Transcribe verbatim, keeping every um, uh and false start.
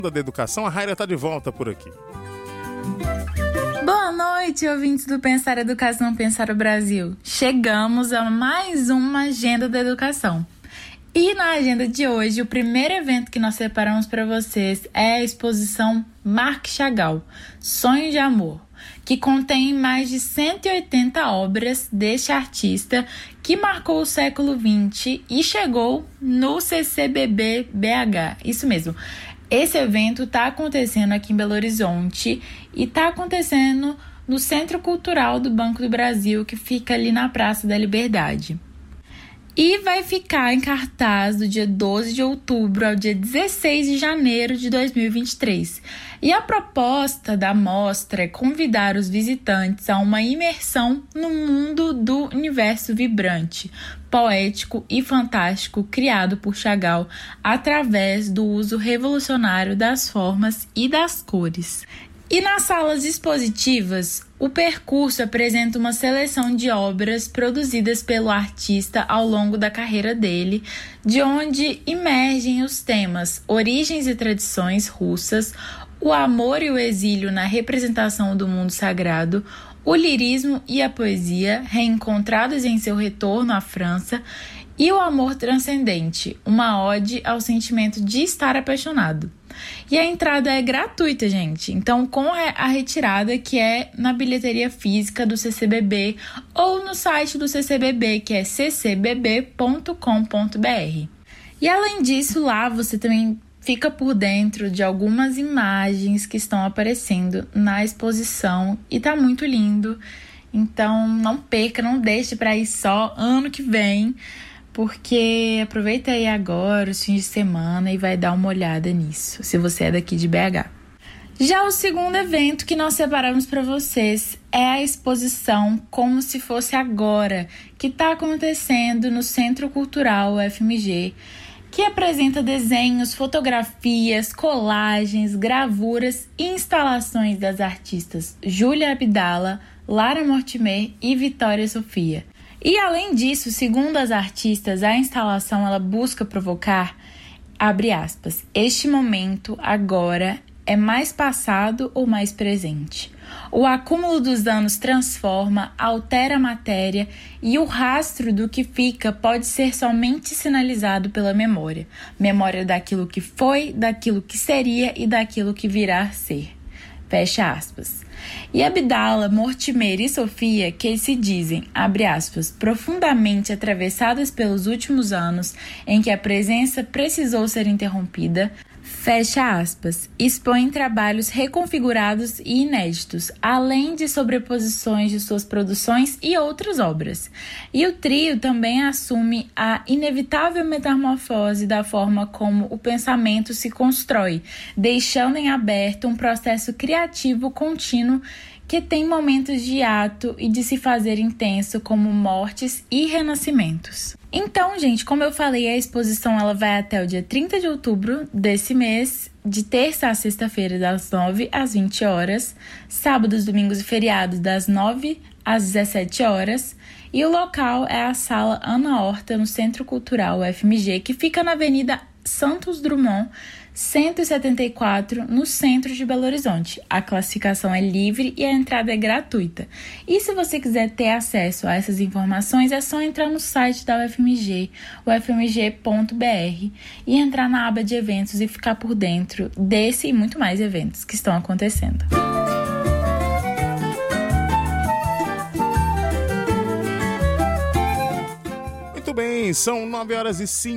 da educação, a Raira está de volta por aqui. Boa noite, ouvintes do Pensar Educação, Pensar o Brasil. Chegamos a mais uma Agenda da Educação. E na agenda de hoje, o primeiro evento que nós separamos para vocês é a exposição Marc Chagall, Sonho de Amor, que contém mais de cento e oitenta obras deste artista que marcou o século vinte e chegou no C C B B B H. Isso mesmo. Esse evento está acontecendo aqui em Belo Horizonte e está acontecendo no Centro Cultural do Banco do Brasil, que fica ali na Praça da Liberdade. E vai ficar em cartaz do dia doze de outubro ao dia dezesseis de janeiro de dois mil e vinte e três. E a proposta da mostra é convidar os visitantes a uma imersão no mundo do universo vibrante, poético e fantástico criado por Chagall através do uso revolucionário das formas e das cores. E nas salas expositivas, o percurso apresenta uma seleção de obras produzidas pelo artista ao longo da carreira dele, de onde emergem os temas origens e tradições russas, o amor e o exílio na representação do mundo sagrado, o lirismo e a poesia reencontrados em seu retorno à França e o amor transcendente, uma ode ao sentimento de estar apaixonado. E a entrada é gratuita, gente. Então, com a retirada que é na bilheteria física do C C B B ou no site do C C B B, que é c c b b ponto com ponto b r. E além disso, lá você também fica por dentro de algumas imagens que estão aparecendo na exposição e tá muito lindo. Então, não perca, não deixe para ir só ano que vem, porque aproveita aí agora, os fins de semana, e vai dar uma olhada nisso, se você é daqui de B H. Já o segundo evento que nós separamos para vocês é a exposição Como Se Fosse Agora, que está acontecendo no Centro Cultural U F M G, que apresenta desenhos, fotografias, colagens, gravuras e instalações das artistas Júlia Abdala, Lara Mortimer e Vitória Sofia. E além disso, segundo as artistas, a instalação ela busca provocar, abre aspas, este momento agora é mais passado ou mais presente. O acúmulo dos anos transforma, altera a matéria e o rastro do que fica pode ser somente sinalizado pela memória. Memória daquilo que foi, daquilo que seria e daquilo que virá a ser. Fecha aspas. E Abdala, Mortimer e Sofia, que se dizem, abre aspas, profundamente atravessadas pelos últimos anos em que a presença precisou ser interrompida, fecha aspas, expõem trabalhos reconfigurados e inéditos, além de sobreposições de suas produções e outras obras. E o trio também assume a inevitável metamorfose da forma como o pensamento se constrói, deixando em aberto um processo criativo contínuo que tem momentos de ato e de se fazer intenso, como mortes e renascimentos. Então, gente, como eu falei, a exposição ela vai até o dia trinta de outubro desse mês, de terça a sexta-feira, das nove às vinte horas, sábados, domingos e feriados, das nove às dezessete horas, e o local é a Sala Ana Horta, no Centro Cultural U F M G, que fica na Avenida Santos Drummond, cento e setenta e quatro, no centro de Belo Horizonte. A classificação é livre e a entrada é gratuita. E se você quiser ter acesso a essas informações, é só entrar no site da U F M G, u f m g ponto b r, e entrar na aba de eventos e ficar por dentro desse e muito mais eventos que estão acontecendo. Muito bem, são nove horas e cinco